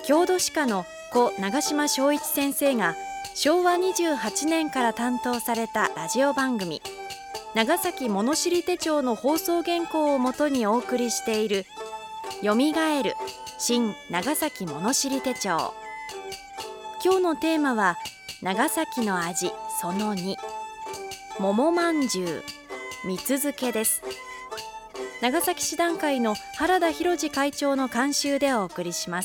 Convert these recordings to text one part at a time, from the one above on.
郷土史家の故長島昭一先生が昭和28年から担当されたラジオ番組長崎物知り手帳の放送原稿をもとにお送りしているよみがえる新長崎物知り手帳。今日のテーマは長崎の味その2、桃まんじゅう見続けです。長崎市団会の原田博次会長の監修でお送りします。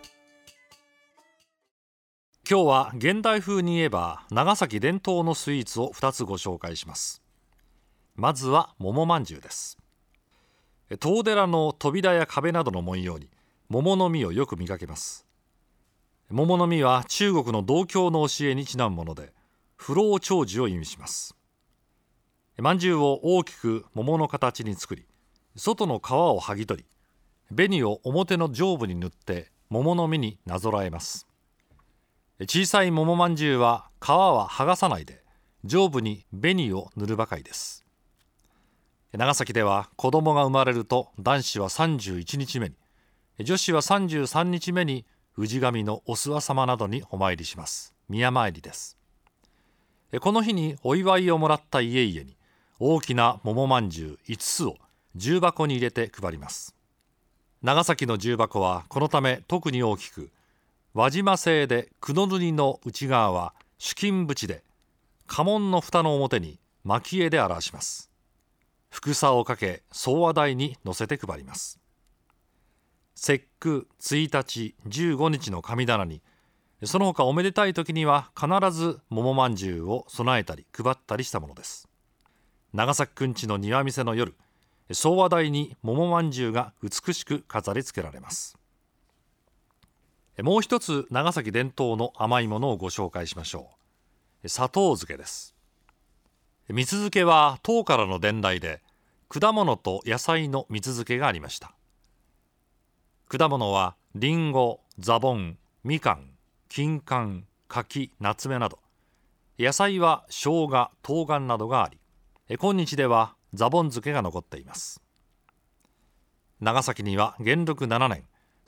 今日は現代風に言えば長崎伝統のスイーツを2つご紹介します。まずは桃まんじゅうです。遠寺の扉や壁などの文様に桃の実をよく見かけます。桃の実は中国の道教の教えにちなんもので、不老長寿を意味します。まんじゅうを大きく桃の形に作り、外の皮を剥ぎ取り、紅を表の上部に塗って桃の実になぞらえます。小さい桃まんじゅうは皮は剥がさないで、上部に紅を塗るばかりです。長崎では子供が生まれると男子は31日目に、女子は33日目に氏神のお諏訪様などにお参りします。宮参りです。この日にお祝いをもらった家々に大きな桃まんじゅう5つを重箱に入れて配ります。長崎の重箱はこのため特に大きく、輪島製で黒塗りの内側は朱金縁で、家紋の蓋の表に蒔絵で表します。ふさをかけ総和台に乗せて配ります。節句1日15日の神棚に、その他おめでたい時には必ず桃まんじゅうを備えたり配ったりしたものです。長崎くんちの庭見世の夜、総和台に桃まんじゅうが美しく飾り付けられます。もう一つ長崎伝統の甘いものをご紹介しましょう。砂糖漬けです。蜜漬けは唐からの伝来で、果物と野菜の蜜漬けがありました。果物はリンゴ、ザボン、みかん、金柑、柿、ナツメなど、野菜は生姜、冬瓜などがあり、今日ではザボン漬けが残っています。長崎には元禄7年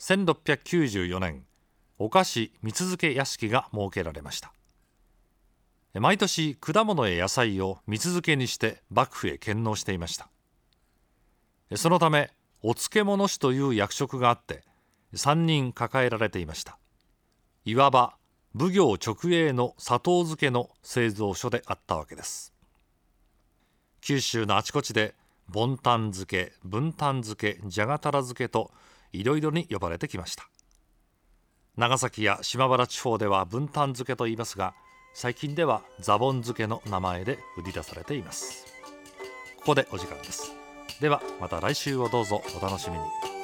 1694年、お菓子蜜漬け屋敷が設けられました。毎年果物や野菜を蜜漬けにして幕府へ献納していました。そのためお漬物師という役職があって、3人抱えられていました。いわば奉行直営の砂糖漬けの製造所であったわけです。九州のあちこちでボンタン漬け、文旦漬け、じゃがたら漬けといろいろに呼ばれてきました。長崎や島原地方では文旦漬けと言いますが、最近ではザボン漬けの名前で売り出されています。ここでお時間です。ではまた来週をどうぞお楽しみに。